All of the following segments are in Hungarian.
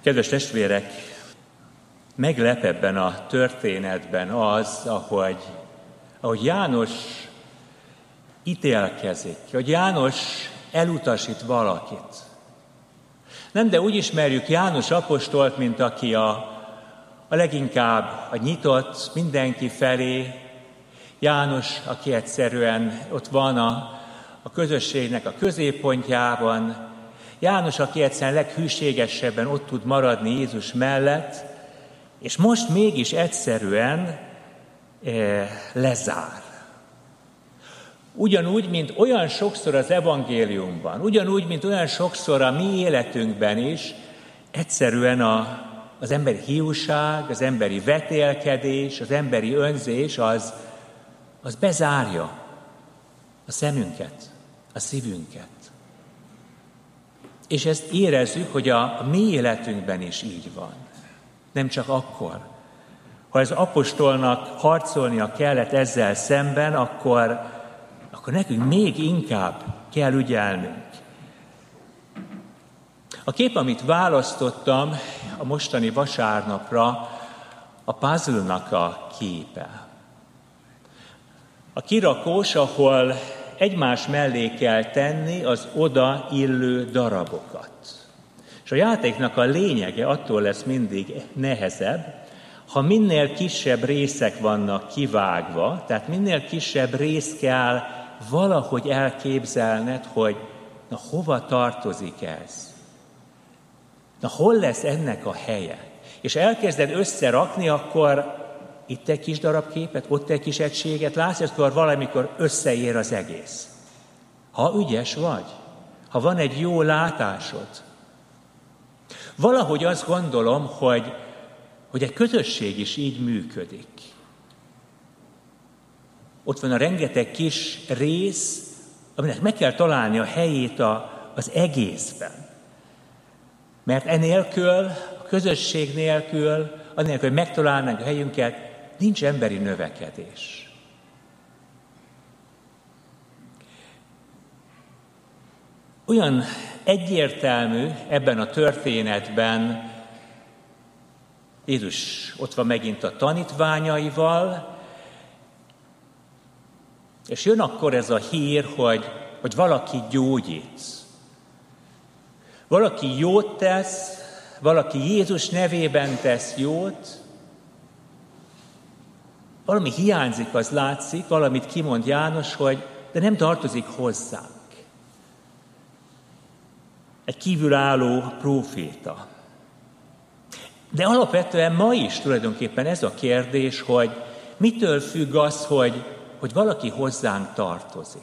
Kedves testvérek, meglep ebben a történetben az, ahogy János ítélkezik, hogy János elutasít valakit. Nem, de úgy ismerjük János apostolt, mint aki a leginkább a nyitott mindenki felé. János, aki egyszerűen ott van a közösségnek a középpontjában. János, aki egyszerűen leghűségesebben ott tud maradni Jézus mellett, és most mégis egyszerűen lezár. Ugyanúgy, mint olyan sokszor az evangéliumban, ugyanúgy, mint olyan sokszor a mi életünkben is, egyszerűen az emberi hiúság, az emberi vetélkedés, az emberi önzés, az bezárja a szemünket, a szívünket. És ezt érezzük, hogy a mi életünkben is így van. Nem csak akkor. Ha az apostolnak harcolnia kellett ezzel szemben, akkor nekünk még inkább kell ügyelnünk. A kép, amit választottam a mostani vasárnapra, a puzzle-nak a képe. A kirakós, ahol egymás mellé kell tenni az oda illő darabokat. És a játéknak a lényege attól lesz mindig nehezebb, ha minél kisebb részek vannak kivágva, tehát minél kisebb rész kell valahogy elképzelned, hogy na hova tartozik ez? Na hol lesz ennek a helye? És elkezded összerakni, akkor itt egy kis darab képet, ott egy kis egységet látsz, és akkor valamikor összeér az egész. Ha ügyes vagy, ha van egy jó látásod. Valahogy azt gondolom, hogy egy közösség is így működik. Ott van a rengeteg kis rész, aminek meg kell találni a helyét az egészben. Mert enélkül, a közösség nélkül, anélkül, hogy megtalálnánk a helyünket, nincs emberi növekedés. Olyan egyértelmű ebben a történetben, Jézus ott van megint a tanítványaival, és jön akkor ez a hír, hogy valaki gyógyít. Valaki jót tesz, valaki Jézus nevében tesz jót, valami hiányzik, az látszik, valamit kimond János, de nem tartozik hozzánk. Egy kívülálló próféta. De alapvetően ma is tulajdonképpen ez a kérdés, hogy mitől függ az, hogy valaki hozzánk tartozik.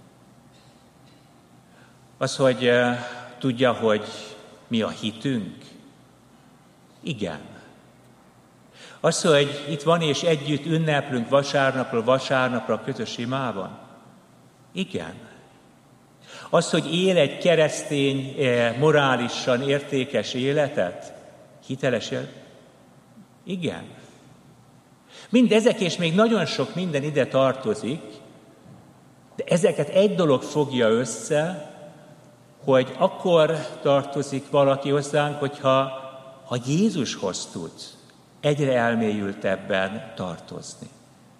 Az, hogy tudja, hogy mi a hitünk? Igen. Az, hogy itt van és együtt ünneplünk vasárnapról vasárnapra a közös imában? Igen. Az, hogy él egy keresztény, morálisan értékes életet? Hiteles életet? Igen. Mindezek és még nagyon sok minden ide tartozik, de ezeket egy dolog fogja össze, hogy akkor tartozik valaki hozzánk, hogyha Jézushoz tud egyre elmélyültebben tartozni.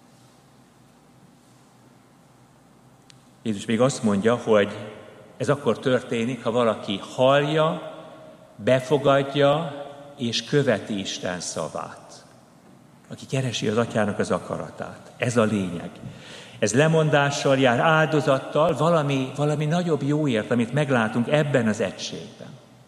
Jézus még azt mondja, hogy ez akkor történik, ha valaki hallja, befogadja és követi Isten szavát. Aki keresi az Atyának az akaratát. Ez a lényeg. Ez lemondással jár, áldozattal, valami nagyobb jóért, amit meglátunk ebben az egységben.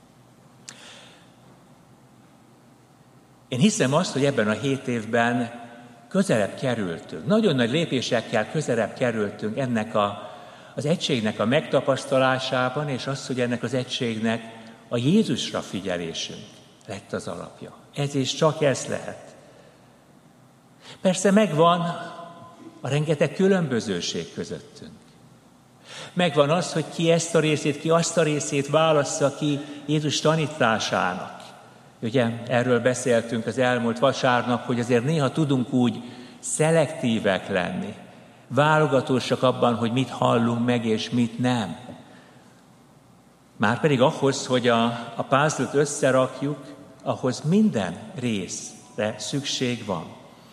Én hiszem azt, hogy ebben a 7 évben közelebb kerültünk, nagyon nagy lépésekkel közelebb kerültünk ennek az egységnek a megtapasztalásában, és az, hogy ennek az egységnek a Jézusra figyelésünk lett az alapja. Ez és csak ez lehet. Persze megvan a rengeteg különbözőség közöttünk. Megvan az, hogy ki ezt a részét, ki azt a részét válassza ki Jézus tanításának. Ugye erről beszéltünk az elmúlt vasárnap, hogy azért néha tudunk úgy szelektívek lenni, válogatósak abban, hogy mit hallunk meg és mit nem. Márpedig ahhoz, hogy a puzzle-t összerakjuk, ahhoz minden részre szükség van.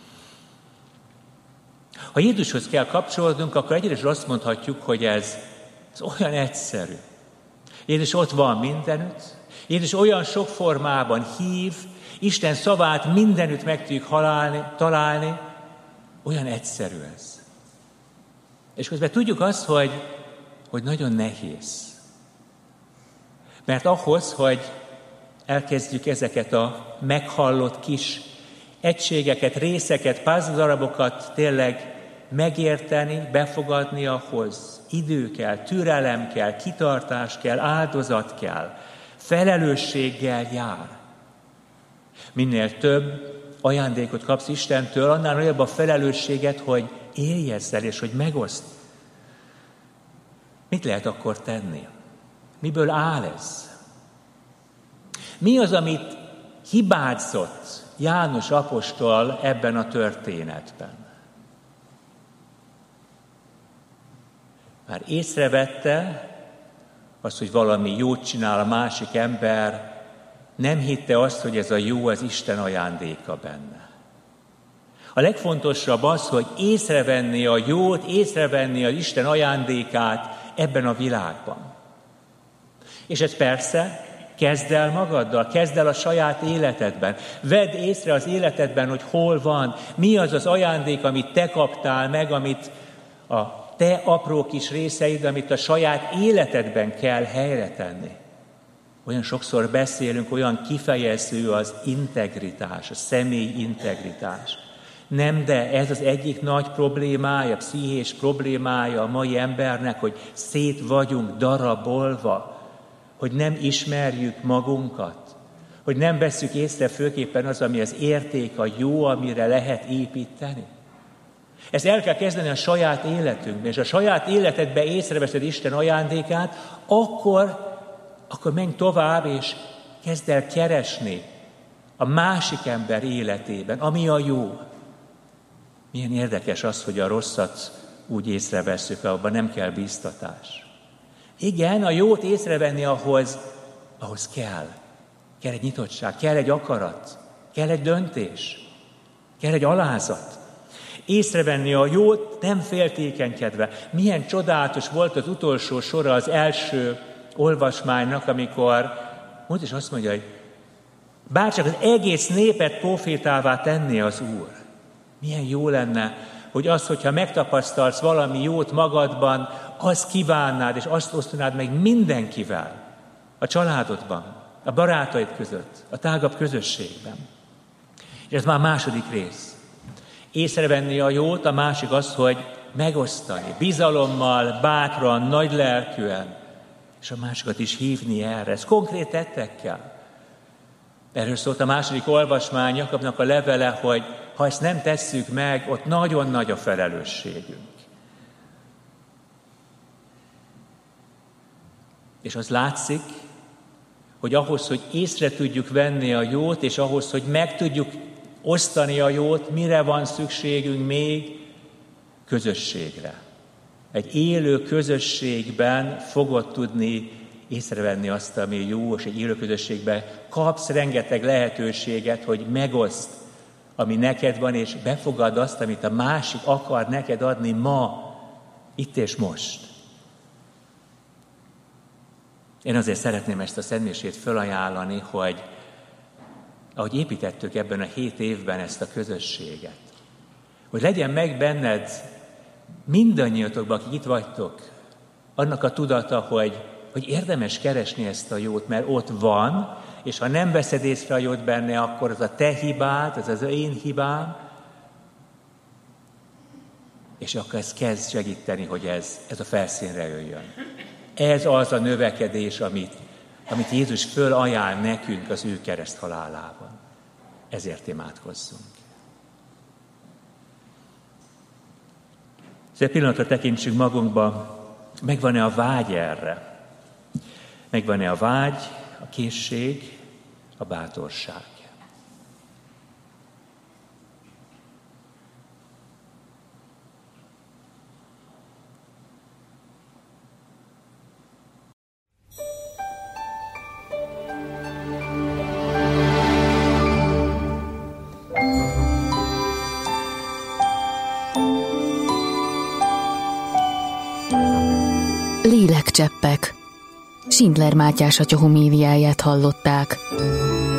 Ha Jézushoz kell kapcsolódnunk, akkor egyrészt azt mondhatjuk, hogy ez olyan egyszerű. Jézus ott van mindenütt, Jézus olyan sok formában hív, Isten szavát mindenütt meg tudjuk találni, olyan egyszerű ez. És közben tudjuk azt, hogy nagyon nehéz. Mert ahhoz, hogy elkezdjük ezeket a meghallott kis egységeket, részeket, puzzle darabokat tényleg megérteni, befogadni, ahhoz idő kell, türelem kell, kitartás kell, áldozat kell, felelősséggel jár. Minél több ajándékot kapsz Istentől, annál nagyobb a felelősséget, hogy élj ezzel, és hogy megoszt. Mit lehet akkor tenni? Miből áll ez? Mi az, amit hibázott János apostol ebben a történetben? Már észrevette azt, hogy valami jót csinál a másik ember, nem hitte azt, hogy ez a jó az Isten ajándéka benne. A legfontosabb az, hogy észrevenni a jót, észrevenni az Isten ajándékát ebben a világban. És ez persze, kezd el magaddal, kezd el a saját életedben. Vedd észre az életedben, hogy hol van, mi az az ajándék, amit te kaptál meg, amit a te apró kis részeid, amit a saját életedben kell helyre tenni. Olyan sokszor beszélünk, olyan kifejező az integritás, a személy integritás. Nem, de ez az egyik nagy problémája, pszichés problémája a mai embernek, hogy szét vagyunk darabolva, hogy nem ismerjük magunkat, hogy nem vesszük észre főképpen az, ami az érték, a jó, amire lehet építeni. Ezt el kell kezdeni a saját életünkben, és a saját életedben észreveszed Isten ajándékát, akkor menj tovább, és kezd el keresni a másik ember életében, ami a jó. Milyen érdekes az, hogy a rosszat úgy észrevesszük, abban nem kell bíztatás. Igen, a jót észrevenni ahhoz kell. Kell egy nyitottság, kell egy akarat, kell egy döntés, kell egy alázat. Észrevenni a jót, nem féltékenykedve. Milyen csodálatos volt az utolsó sora az első olvasmánynak, amikor Mózes azt mondja, hogy bárcsak az egész népet profétává tenné az Úr. Milyen jó lenne, hogy az, hogyha megtapasztalsz valami jót magadban, azt kívánnád, és azt osztanád meg mindenkivel, a családodban, a barátaid között, a tágabb közösségben. És ez már a második rész. Észrevenni a jót, a másik az, hogy megosztani, bizalommal, bátran, nagy lelkűen, és a másikat is hívni erre. Ez konkrét tettekkel. Erről szólt a második olvasmány, Jakabnak a levele, hogy ha ezt nem tesszük meg, ott nagyon nagy a felelősségünk. És az látszik, hogy ahhoz, hogy észre tudjuk venni a jót, és ahhoz, hogy meg tudjuk osztani a jót, mire van szükségünk még? Közösségre. Egy élő közösségben fogod tudni észrevenni azt, ami jó, és egy élő közösségben kapsz rengeteg lehetőséget, hogy megoszt, ami neked van, és befogad azt, amit a másik akar neked adni ma, itt és most. Én azért szeretném ezt a szentmisét fölajánlani, hogy ahogy építettük ebben a 7 évben ezt a közösséget, hogy legyen meg benned mindannyiatokban, akik itt vagytok, annak a tudata, hogy érdemes keresni ezt a jót, mert ott van, és ha nem veszed észre a jót benne, akkor az a te hibád, az az én hibám, és akkor ez kezd segíteni, hogy ez a felszínre jöjjön. Ez az a növekedés, amit Jézus fölajánl nekünk az ő kereszthalálában. Ezért imádkozzunk. Egy pillanatra tekintsünk magunkba, megvan-e a vágy erre? Megvan-e a vágy, a készség, a bátorság? Lélekcseppek. Schindler Mátyás atya homéliáját hallották.